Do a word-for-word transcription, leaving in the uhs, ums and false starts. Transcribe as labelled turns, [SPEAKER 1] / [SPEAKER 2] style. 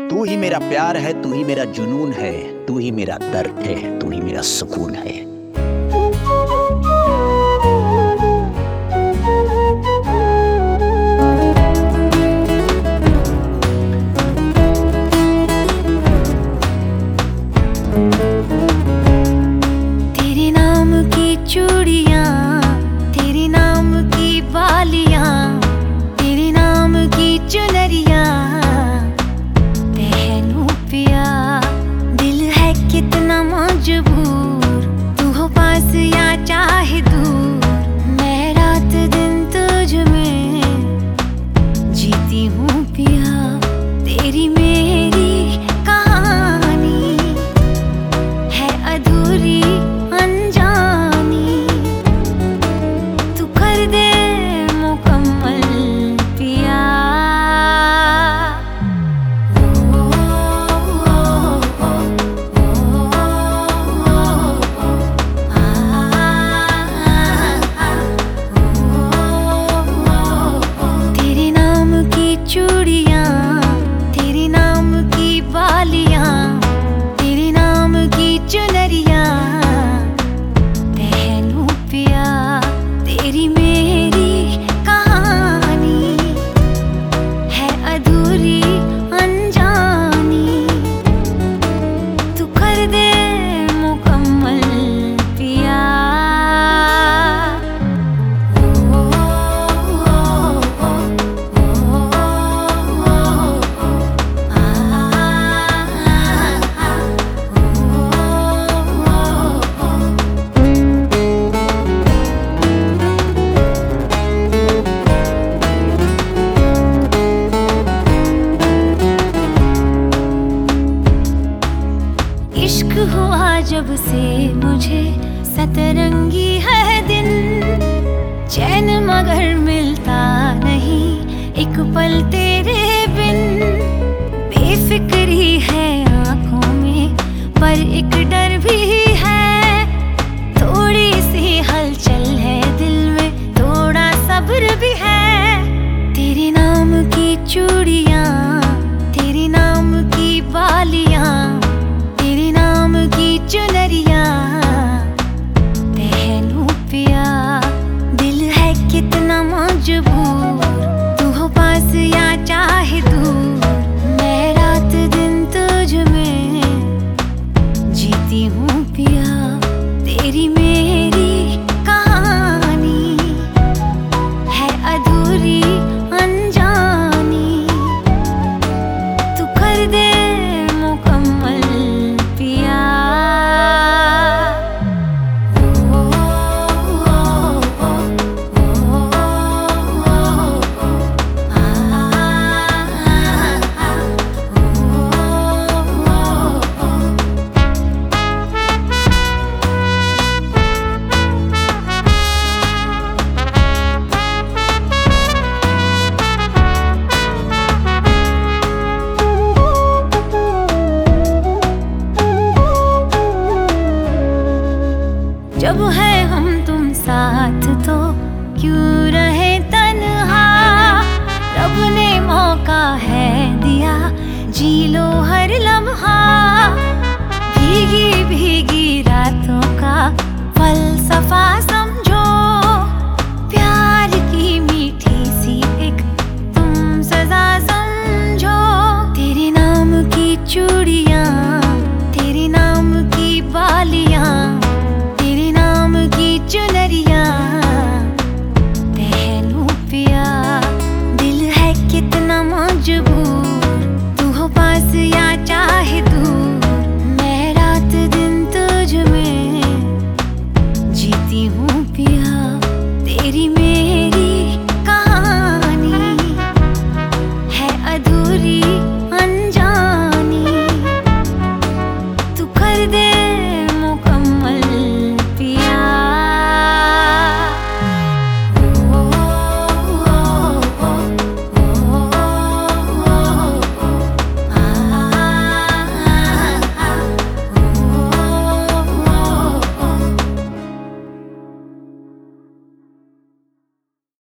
[SPEAKER 1] तू ही मेरा प्यार है, तू ही मेरा जुनून है, तू ही मेरा दर्द है, तू ही मेरा सुकून है।
[SPEAKER 2] तेरे नाम की चूड़ियां, तेरे नाम की बालियां, तेरे नाम की चुनरियां पहनूं पिया। दिल है कितना मजबूर, तू हो पास या चाहे दूर, मैं रात दिन तुझ में जीती हूँ पिया। तेरी मेरी कहानी है अधूरी अनजानी, तू कर दे मुकम्मल पिया। ओ, ओ, ओ, ओ, ओ, आ, आ, ओ, तेरे नाम की चूड़ियां, तेरे नाम की बालियां, तेरे नाम की चुनरियां पहनूं पिया। तेरी मेरी कहानी है अधूरी अनजानी, तू कर दे मुकम्मल पिया। ओ, ओ, ओ, ओ, आ, आ, इश्क हुआ जब से मुझे सतरंगी है दिन, चैन मगर मिलता नहीं एक पल तेरे बिन। बेफिक्री है आंखों में पर एक डर भी है, थोड़ी सी हलचल है दिल में, थोड़ा सब्र भी है। तेरे नाम की चूड़ियां, तेरे नाम की बालियां, तेरे नाम की चुनरियां पहनूं पिया। दिल है कितना मजबूर, तू हो पास या चाहे दूर, मैं रात दिन तुझ में जीती हूँ पिया। तेरी मेरी कहानी है अधूरी अनजानी, तू कर दे मुकम्मल पिया। ओ, ओ, ओ, ओ, आ, आ, ओ, जब है हम तुम साथ तो क्यों रहे तन्हा, रब ने मौका है दिया, जी लो हर लम्हा। भीगी भीगी रातों का फलसफा समझो, प्यार की मीठी सी एक तुम सजा समझो। तेरे नाम की चूड़ियां, तेरे नाम की बालियां, तेरे नाम की चुनरियां पहनूं पिया। दिल है कितना मजबूर,